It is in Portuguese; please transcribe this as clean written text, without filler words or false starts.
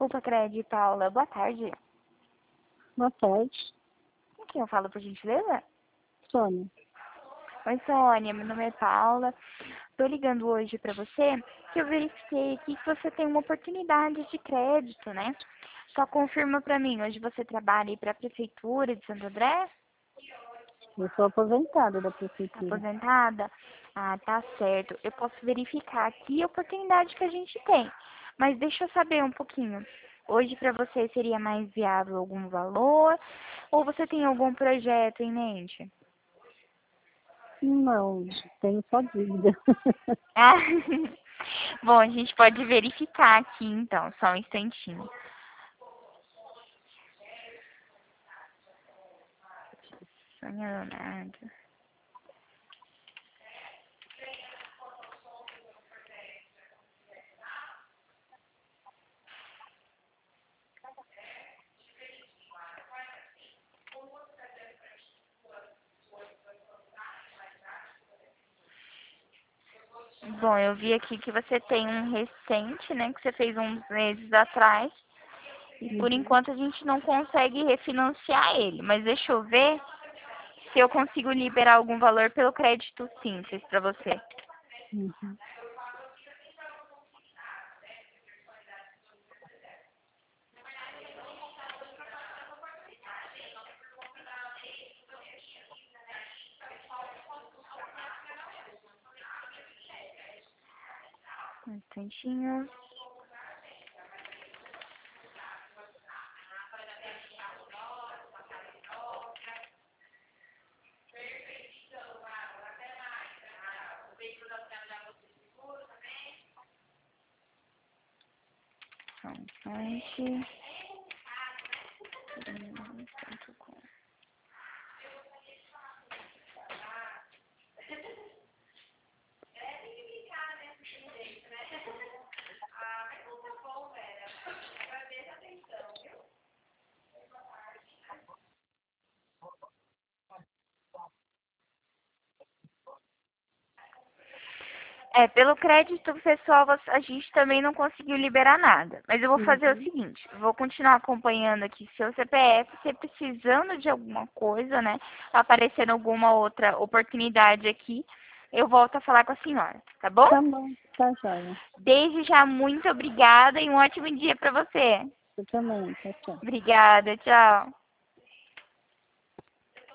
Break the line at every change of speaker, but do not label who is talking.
Desculpa, Cred, Paula. Boa tarde.
Boa tarde,
Com quem eu falo, por gentileza?
Sônia.
Oi, Sônia. Meu nome é Paula. Tô ligando hoje pra você que eu verifiquei aqui que você tem uma oportunidade de crédito, né? Só confirma pra mim, hoje você trabalha aí pra Prefeitura de Santo André?
Eu sou aposentada da
Tá
prefeitura.
aposentada? Ah, tá certo. Eu posso verificar aqui a oportunidade que a gente tem. Mas deixa eu saber um pouquinho. Hoje pra você seria mais viável algum valor? Ou você tem algum projeto em mente?
Não, tenho só dívida.
Ah, bom, a gente pode verificar aqui então, só um instantinho. Sônia Leonardo. Bom, eu vi aqui que você tem um recente, né, que você fez uns meses atrás. E por enquanto a gente não consegue refinanciar ele. Mas deixa eu ver se eu consigo liberar algum valor pelo crédito simples para você.
Uhum.
Um instantinho. Só um instante. Pelo crédito pessoal, a gente também não conseguiu liberar nada. Mas eu vou fazer o
Uhum.
seguinte, eu vou continuar acompanhando aqui seu CPF, se precisando de alguma coisa, né, aparecendo alguma outra oportunidade aqui, eu volto a falar com a senhora, tá bom?
Tá bom, tá joia.
Desde já, muito obrigada e um ótimo dia para você.
Eu também, tchau, tchau.
Obrigada, tchau.